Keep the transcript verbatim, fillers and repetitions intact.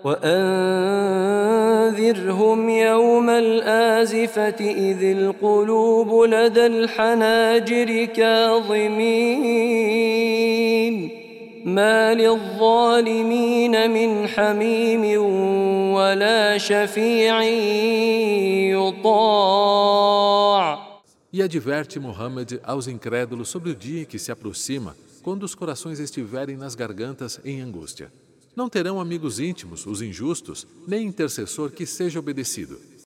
وأنذرهم يوم الآزفة إذ القلوب لدى الحناجر كاظمين ما للظالمين من حميم ولا شفيع يطاع. E adverte Muhammad aos incrédulos sobre o dia que se aproxima, quando os corações estiverem nas gargantas em angústia. Não terão amigos íntimos, os injustos, nem intercessor que seja obedecido.